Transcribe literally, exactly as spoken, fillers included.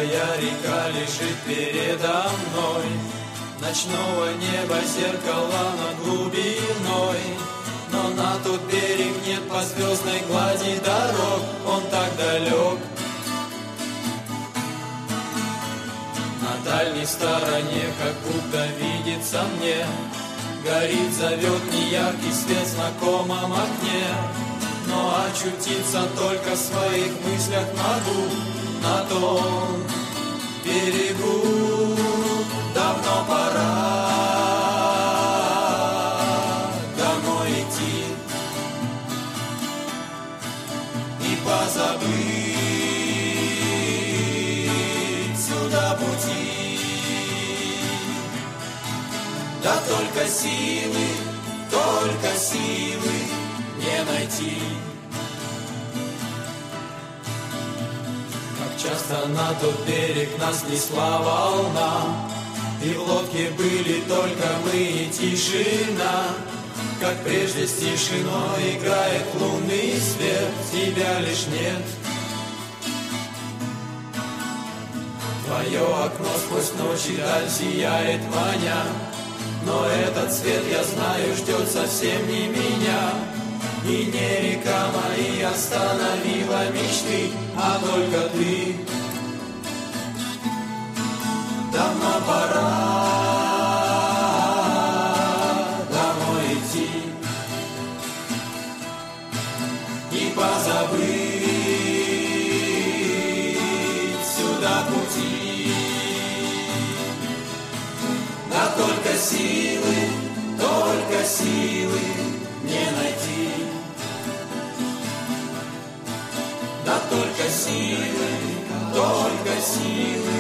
Тихая река лежит передо мной, ночного неба зеркало над глубиной. Но на тот берег нет по звездной глади дорог, он так далек. На дальней стороне, как будто видится мне, горит, зовет неяркий свет в знакомом окне. Но очутиться только в своих мыслях могу на том берегу. Давно пора домой идти и позабыть сюда пути. Да только силы, только силы не найти. Как часто на тот берег нас несла волна, и в лодке были только мы и тишина. Как прежде с тишиной играет лунный свет, тебя лишь нет. Твое окно сквозь ночь и даль сияет маня, но этот свет, я знаю, ждет совсем не меня. И не река мои остановила мечты, а только ты. Давно пора домой идти и позабыть сюда пути. Да только силы, только силы не найти. Да только силы, только силы